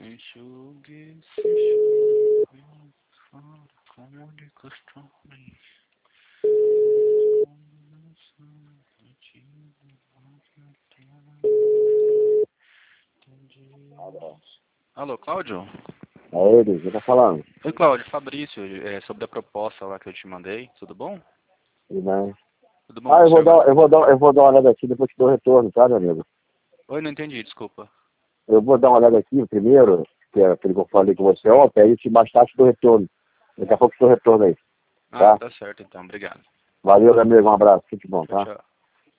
Enxugue, se enxugue, fora como de costume. Alô, Cláudio? É ele, você tá falando? Oi, Cláudio, Fabrício, sobre a proposta lá que eu te mandei, tudo bom? Tudo bem. Tudo bom, Eu vou senhor? dar, eu vou dar, eu vou dar uma olhada aqui, depois te dou retorno, tá, meu amigo? Oi, não entendi, desculpa. Eu vou dar uma olhada aqui primeiro, que é aquele que eu falei com você ontem, aí mais tarde te dou retorno. Daqui a pouco te dou retorno aí, Ah, tá? tá certo então, obrigado. Valeu, meu amigo, um abraço, tudo de bom, Tchau, tá? tchau.